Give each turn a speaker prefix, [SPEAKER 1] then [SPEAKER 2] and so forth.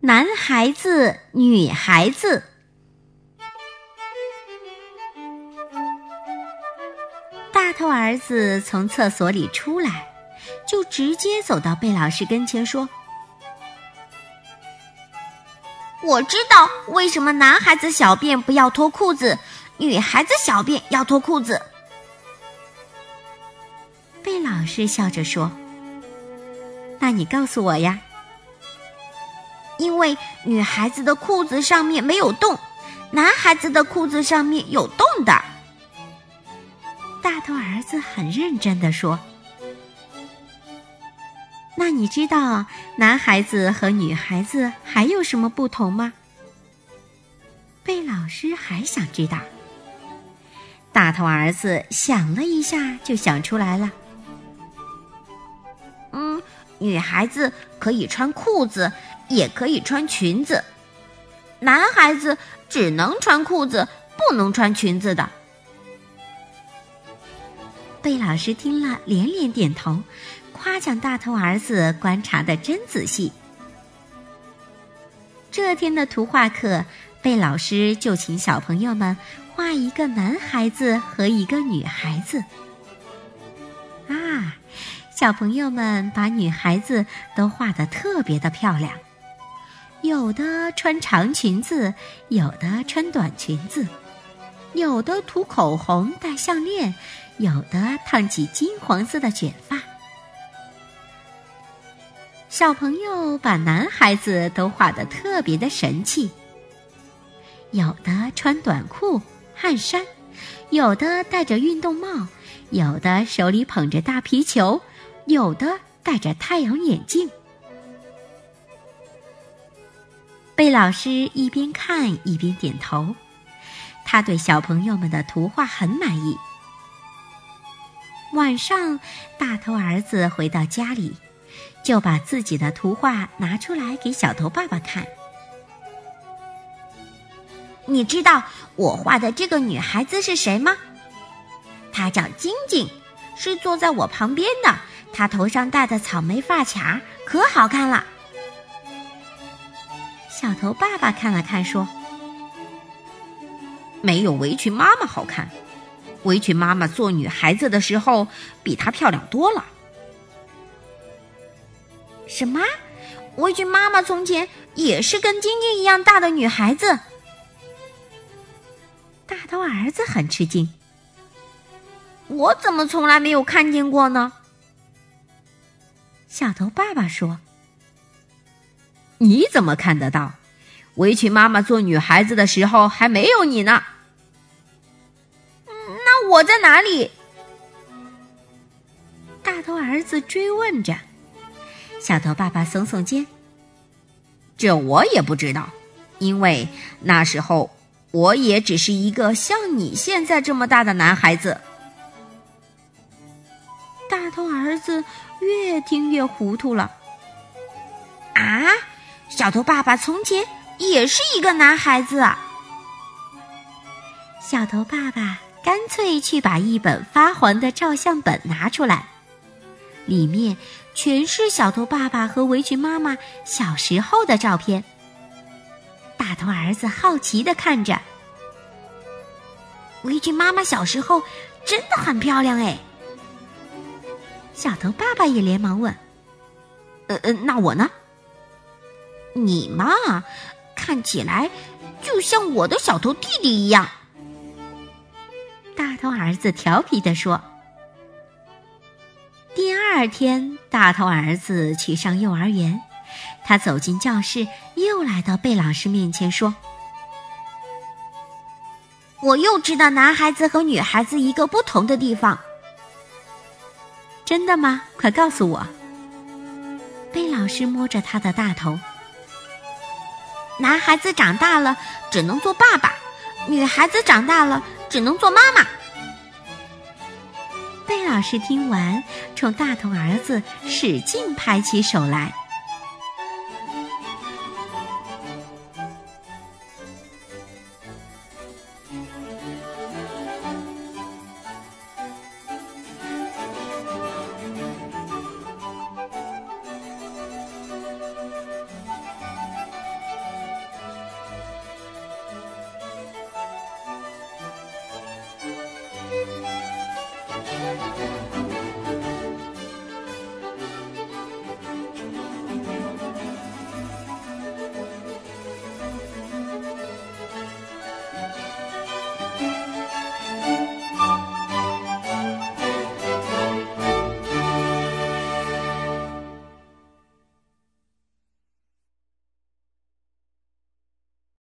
[SPEAKER 1] 男孩子、女孩子。大头儿子从厕所里出来，就直接走到贝老师跟前说：我知道为什么男孩子小便不要脱裤子，女孩子小便要脱裤子。贝老师笑着说：那你告诉我呀。因为女孩子的裤子上面没有洞，男孩子的裤子上面有洞的。大头儿子很认真地说：那你知道男孩子和女孩子还有什么不同吗？贝老师还想知道。大头儿子想了一下就想出来了。女孩子可以穿裤子，也可以穿裙子，男孩子只能穿裤子，不能穿裙子的。贝老师听了连连点头，夸奖大头儿子观察得真仔细。这天的图画课，贝老师就请小朋友们画一个男孩子和一个女孩子。小朋友们把女孩子都画得特别的漂亮，有的穿长裙子，有的穿短裙子，有的涂口红戴项链，有的烫起金黄色的卷发。小朋友把男孩子都画得特别的神气，有的穿短裤汗衫，有的戴着运动帽，有的手里捧着大皮球，有的戴着太阳眼镜。贝老师一边看一边点头，他对小朋友们的图画很满意。晚上，大头儿子回到家里，就把自己的图画拿出来给小头爸爸看。你知道我画的这个女孩子是谁吗？她叫晶晶，是坐在我旁边的，她头上戴的草莓发卡可好看了。小头爸爸看了看说：没有围裙妈妈好看，围裙妈妈做女孩子的时候比她漂亮多了。什么？围裙妈妈从前也是跟晶晶一样大的女孩子？大头儿子很吃惊，我怎么从来没有看见过呢？小头爸爸说：你怎么看得到？围裙妈妈做女孩子的时候还没有你呢。那我在哪里？大头儿子追问着。小头爸爸耸耸肩：这我也不知道，因为那时候我也只是一个像你现在这么大的男孩子。大头儿子越听越糊涂了。小头爸爸从前也是一个男孩子啊。小头爸爸干脆去把一本发黄的照相本拿出来，里面全是小头爸爸和围裙妈妈小时候的照片。大头儿子好奇地看着，围裙妈妈小时候真的很漂亮哎。小头爸爸也连忙问：那我呢？你嘛，看起来就像我的小头弟弟一样。大头儿子调皮地说。第二天，大头儿子去上幼儿园，他走进教室，又来到贝老师面前说：我又知道男孩子和女孩子一个不同的地方。真的吗？快告诉我。贝老师摸着他的大头。男孩子长大了只能做爸爸，女孩子长大了只能做妈妈。贝老师听完，冲大头儿子使劲拍起手来。